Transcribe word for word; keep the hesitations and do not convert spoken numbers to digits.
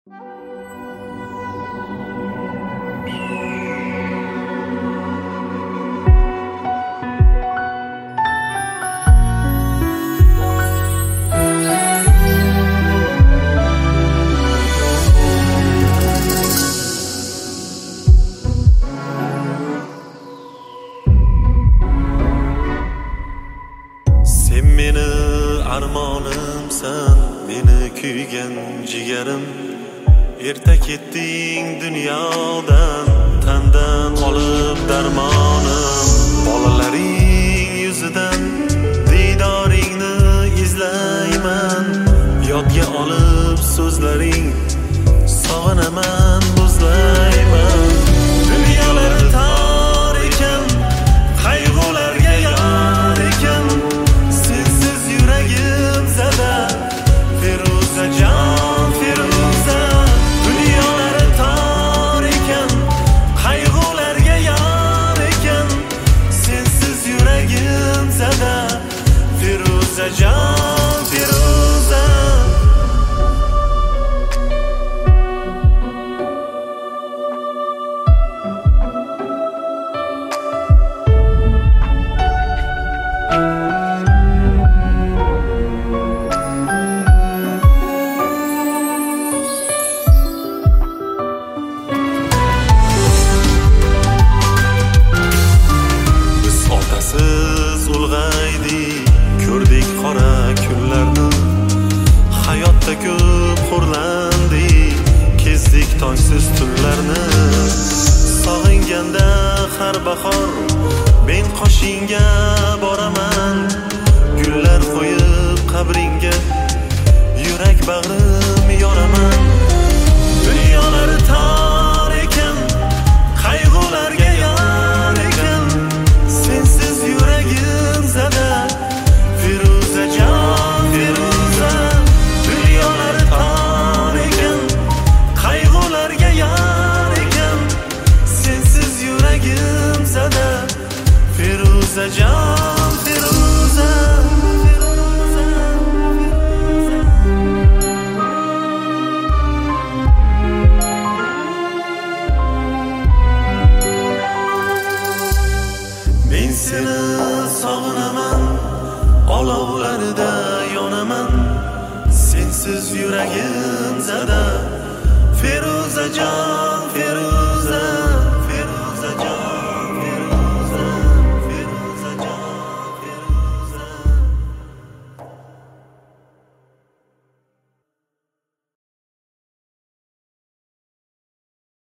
Sen meni armonimsan, meni kuygan jigarim. Erta ketding dunyodan, tandan olib darmonim. Bolalaring yuzidan diydoringni izlayman. Yodga olib so'zlaring, sog'inaman, bo'zlayman. Dunyolar tor ekan, qayg'ularga yor ekan. Sensiz yuragim zada, Feruzajon, Feruza. Dunyolar tor ekan, qayg'ularga yor ekan. Sensiz yuragim zada, Feruzajon, Feruza. Ko'rdik qora kunlarni, hayotda ko'p xo'rlandik, kezdik tongsiz tunlarni. Sog'inganda har bahor men qoshingga boraman, gullar qo'yib qabringga yurak bag'rim yoraman. Dunyolar tor ekan, qayg'ularga yor ekan. Sensiz yuragim zada, Feruzajon, Feruza. Dunyolar tor ekan, qayg'ularga yor ekan. Sensiz yuragim zada, Feruzajon, Feruza. Men seni sog'inaman, olovlarida yonaman. Sensiz yuragim zada, Feruzajon.